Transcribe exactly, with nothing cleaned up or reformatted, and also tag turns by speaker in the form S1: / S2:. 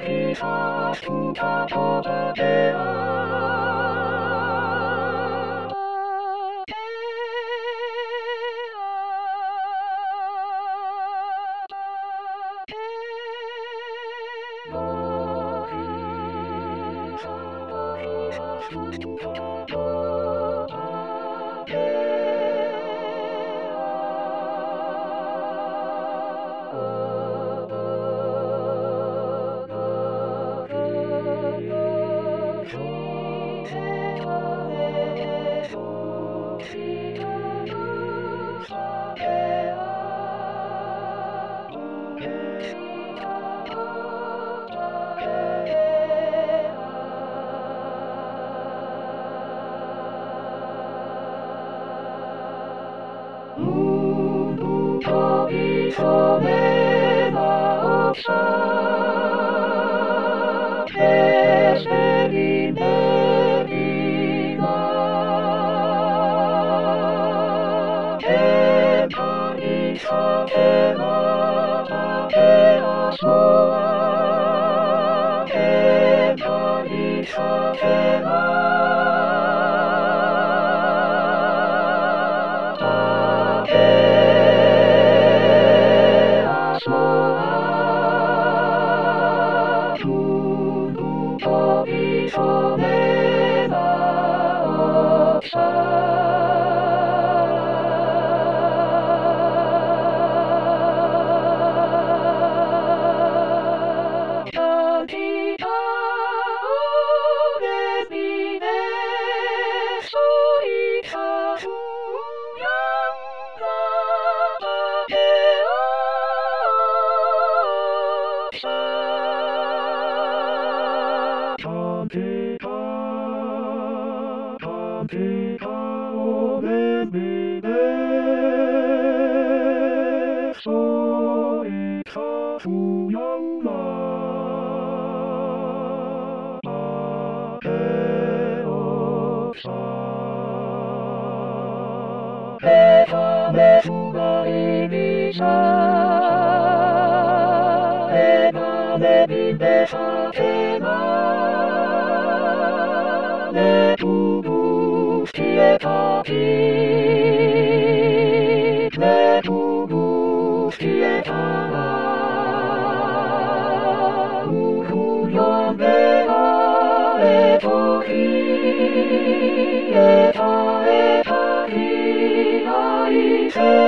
S1: ひさしたことではそれが起きた平成にねりが天下に酒が立て遊ば天下に酒がそれが起きたてた、たてたおめめでそういった不要なあてをさえためふがいびさえためびでさけがねぶぶ消えた日ねぶぶ消えたらうふよめがえとひえたえたひあいせ